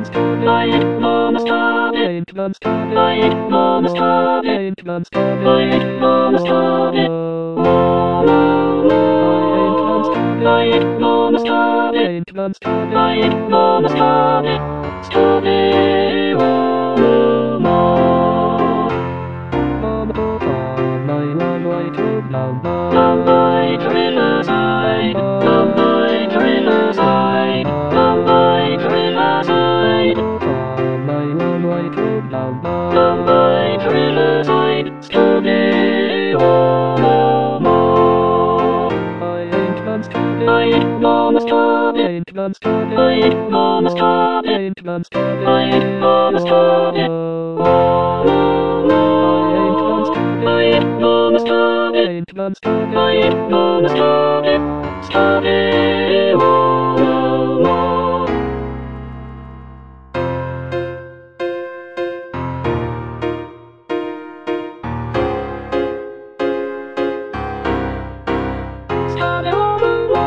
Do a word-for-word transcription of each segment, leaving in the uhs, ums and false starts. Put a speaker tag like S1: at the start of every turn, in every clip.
S1: Light, mama, stop it. Light, mama, stop it. Light, mama, stop it. Light, mama, stop it. Light, mama, stop it. Stop it, oh, mama. Lambai to riverside, Lambai to riverside, Lambai to riverside, Lambai to riverside, Scooby, oh, mama. Light, mama, stop it. Light, mama, stop it. Light, mama, stop it. Oh, mama. Light, mama, stop it. Light, mama, stop it. Stop it, oh, mama. Stop it, oh, mama.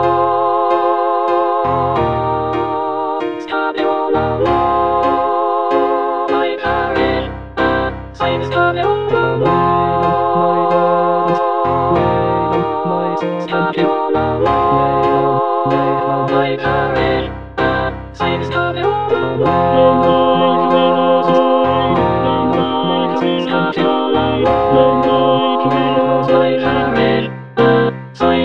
S1: Stop it, oh, mama. I carried a sign. Stop it, oh, mama. Stop it, oh, mama. I carried a sign. Stop it, oh, mama. Stop it, oh, mama. I carried a sign.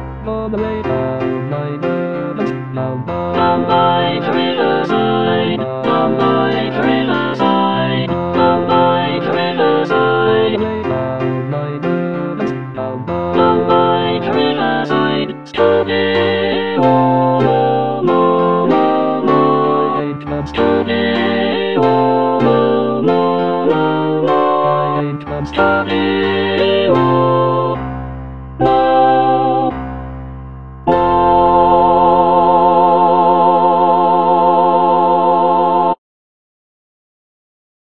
S1: Lambai to riverside, Lambai to riverside, Lambai to riverside, Lambai to riverside, Scooby, oh, mama, mama, Scooby.